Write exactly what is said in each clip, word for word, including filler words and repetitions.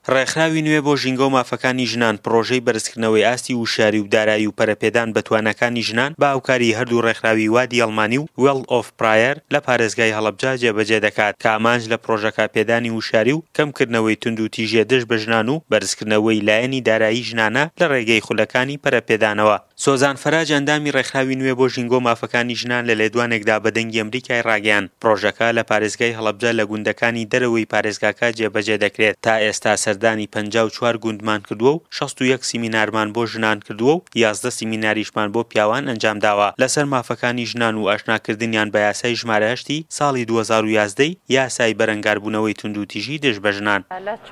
ڕێکخراوی نوێ بۆ ژینگە و مافەکانی ژنان پرۆژەی بەرزکردنەوەی ئاستی وشاری و دارایی و پەرەپێدان بە توانەکانی ژنان با هاوکاری هەردوو ڕێکخراوی وادی ئەڵمانی و وێڵد ئۆف پرایر لە پارێزگای هەڵەبجا جێبەجێ دەکات کە ئامانج لە پرۆژەکە پێدانی وشاری و کەمکردنەوەی تونند و تیژێ دژ بە ژنان و بەرزکردنەوەی لایەنی دارایی ژنانە لە ڕێگەی خولەکانی پەرەپێدانەوە. سۆزان فەراج ئەندامی ڕێکخراوی نوێ بۆ ژینگە و مافەکانی ژنان لە لێدوانێکدا بە دەنگی ئەمریکای ڕاگەیاند. پرۆژەکە لە پارێزگای هەڵەبجا لە گوندەکانی دەرەوەی پارێزگاکە جێبەجێ دەکرێت. تا ئێستا سەردانی پەنجا و چوار گوندمان کردووە و شەست و یەک سیمینارمان بۆ ژنان کردووە و یازدە سیمیناریشمان بۆ پیاوان ئەنجام داوە لەسەر مافەکانی ژنان و ئاشناکردنیان بە یاسای ژمارە هەشتی ساڵی دوو هەزار و یازدە یاسای بەرەنگاربوونەوەی تونند و تیژی دژ بە ژنان.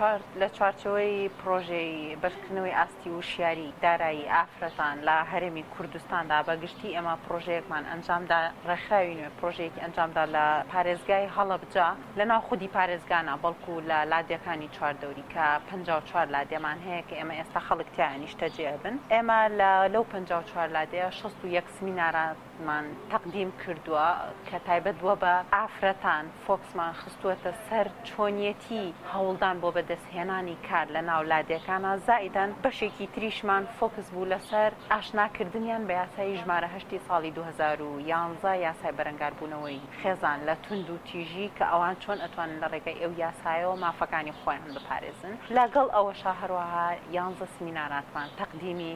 لە چوارچەوەی پرۆژەی بەرزکردنەوەی ئاستی وشیاری دارایی ئافرەتان لە هەرێمی کوردستاندا بەگشتی ئێمە پرۆژەیەکمان ئەنجامدا ڕێکخراوی نوێ پرۆژەیەکی ئەنجامدا لە پارێزگای هەڵەبجا لەناو خودی پارێزگانە بەڵکو لە لادیەکانی چواردەوری کە پەنجا و چوار لادێمان هەیە کە ئێمە ئێستا خەڵک تیانی شتەجێ بن. ئێمە لەو پەنجا و چوار لادەیە شەست و یەک سیمینارمان تەقدیم کردووە کە تایبەت بووە بە ئافرەتان فۆکسمان خستووەتە سەر چۆنیەتی هەوڵدان بۆ بەدەستهێنانی کار لە ناو لادێکانە زائیدەن بەشێکی تریشمان فۆکس بوو لەسەر ئاشناکردنیان بە یاسای ژمارە هەشتی ساڵی دوو هەزار و یانزە یاسای بەرەنگاربوونەوەی خێزان لە تونند و تیژی کە ئەوان چۆن ئەتوانن لە ڕێگەی ئەو یاسایەوە مافەکانی خۆیان بپارێزن. لەگەڵ ئەوەشا هەروەها یانزە سیمیناراتمان تەقدیمی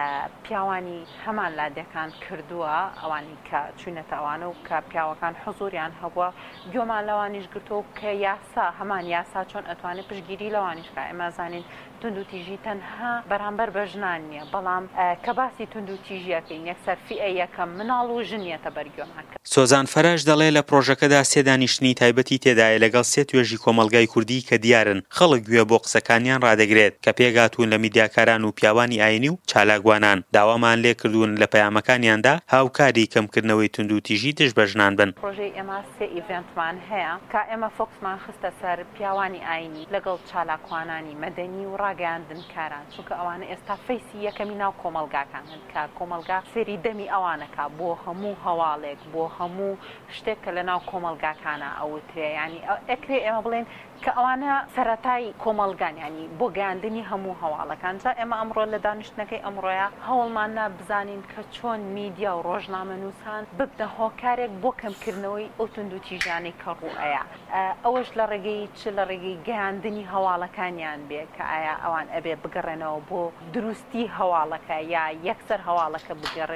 پیاوانی هەمان لادێکان کردووە ئەوانی کە چوونەتە ئەوانە و کە پیاوەکان حزوریان هەبووە گوێمان لەوانیش گرتووە کە یاسا هەمان یاسا چۆن ئەتوانێت پشگیری لەوانیشکە. ئێمە زانین تونند و تیژی تەنها بەرامبەر بە ژنان نییە بەڵام کە باسی تونند و تیژیەکەین یەکسەر فئە یەکەم مناڵ و ژنیەتە بەرگوێمانکە. سۆزان فەراج دەڵێ لە پرۆژەکەدا سێ دانیشتنی تایبەتی تێدایە لەگەڵ سێ توێژی کۆمەلگای کوردی کە دیارن خەڵک گوێ بۆ قسەکانیان ڕادەگرێت کە پێگاتوون لە میدیاکاران و پیاوانی ئاینی و چالاکوانان. داوامان لێ کردوون لە پەیامەکانیاندا هاوکاری کەمکردنەوەی تونند و تیژی دژ بە ژنان بن. پرۆژەی ئێمە سێ ئیڤێنتمان هەیە کە ئێمە فۆکسمان خستە سەر پیاوانی ئاینی لەگەڵ چالاکوانانی مەدەنی و ڕاگەیاندن کاران چونکە ئەوانە ئێستا فەیسی یەکەمی ناو کۆمەلگاکانن کە کۆمەلگا سێری دەمی ئەوانەکە بۆ هەموو هەواڵێک بۆ هەموو شتێک کە لە ناو کۆمەلگاکانە ئەوترێ ینی ئەکرێ ئێمە بڵێن کە ئەوانە سەرەتای کۆمەلگان ینی بۆ گەیاندنی هەموو هەواڵەکان. جا ئێمە ئەمڕۆ لە دانیشتنەکەی ئەمڕۆیە هەوڵمانە بزانین کە چۆن میدیا و ڕۆژنامەنووسان ببنە هۆکارێک بۆ کەمکردنەوەی ئەو تونند و تیژانەی کە ڕوئەیە. ئەوەش لە ڕێگەی چ لە ڕێگەی گەیاندنی هەواڵەکانیان بێ کە ئایا ئەوان ئەبێ بگەڕێنەوە بۆ دروستی هەواڵەکە یا یەکسەر هەواڵەکە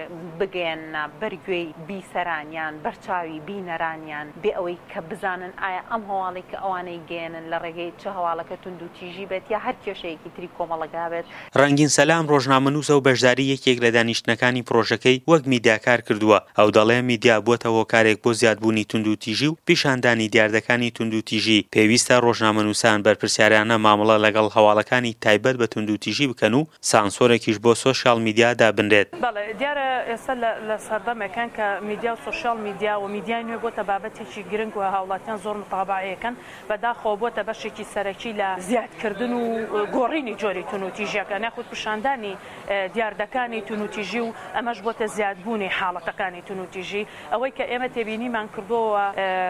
بگەێنە بەرگوێی بیسەرانیان بەرچاوی بینەرانیان بێ ئەوەی کە بزانن ئایا ئەم هەواڵی کە ئەوانەی گەێن لە ڕێگەی چه هەواڵەکە تونند و تیژی بێت یا هەر کێشەیەکی تری کۆمەڵەکە بێت. ڕەنگین سەلام ڕۆژنامەنووسە و بەشداری یەکێک لە دانیشتنەکانی پرۆژەکەی وەک میدیاکار کردووە. ئەو دەڵێ میدیا بووەتە هۆکارێک بۆ زیادبوونی تونند و تیژی و پیشاندانی دیاردەکانی تونند و تیژی. پێویستە ڕۆژنامەنووسان بەرپرسیارانە مامەڵە لەگەڵ هەواڵەکانی تایبەت بە تونند و تیژی بکەن و سانسۆرێکیش بۆ سۆشیال میدیا دابنرێت. بەڵێ دیارە ئێستا لە سەردەمێکان کە میدیا و سۆشیال میدیا و میدیای نوێ بۆتە بابەتێکی گرنگ و هاوڵاتیان زۆر متابعەکەن بەداخەوە بۆتە بەشێکی سەرەکی لە زیادکردن و گۆڕینی جۆری تونند و تیژیەکە نەخود پیشاندانی دیاردەکانی تونند و تیژی و ئەمەش بۆتە زیادبوونی حاڵەتەکانی تونند و تیژی. ئەوەی کە ئێمە تێبینیمان کردووە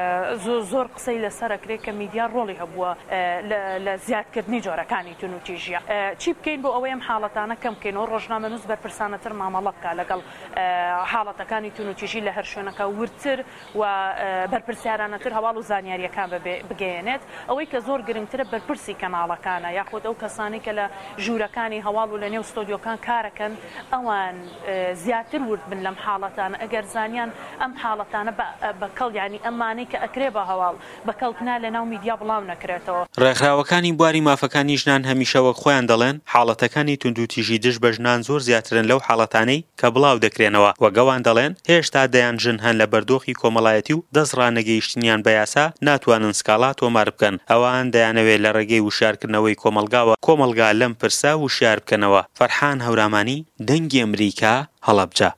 زۆر قسەی لەسەرەکرێت کە میدیا ڕۆڵی هەبووە لە زیادکردنی جۆرەکانی تونند و تیژیە. چی بکەین بۆ ئەوەی ئەم حاڵەتانە کەم بکەینەوە ڕۆژنامەنووس بەرپرسانەتر مامەڵە بکە لەگەڵ حاڵەتەکانی تونند و تیژی لە هەر شوێنەکە ورتر و بەرپرسیارانەتر هەواڵ و زانیاریەکان بگەێنێت. ئەوەی کە زۆر گرنگترە بەرپرسی کەناڵەکانە یاخود ئەو کەسانی کە لە ژوورەکانی هەواڵ و لە نێو ستۆدیۆکان کارەکەن ئەوان زیاتر ورد بن لەم حاڵەتانە ئەگەر زانیان ئەم حاڵەتانە بەکەڵ ینی ئەمانەی کە ئەکرێ بە هەواڵ بەکەڵکنا لە ناو میدیا بڵاو نەکرێتەوە. ڕێکخراوەکانی بواری مافەکانی ژنان هەمیشە وەک خۆیان دەڵێن حاڵەتەکانی تونند و تیژی دژ بە ژنان زۆر زیاترن لەو حاڵەتانەی کە بڵاو دەکرێنەوە. وەگەوان دەڵێن هێشتا دەیان ژن هەن لە بەردۆخی کۆمەڵایەتی و دەست ڕانەگەیشتنیان بە یاسا ناتوانن سکاڵا تۆمار بکەن. ئەوان دەیانەوێت لە ڕێگەی وشارکردنەوەی کۆمەلگاوە کۆمەلگا لەم پرسا وشار بکەنەوە. فەرحان هەورامانی دەنگی ئەمریکا هەڵەبجە.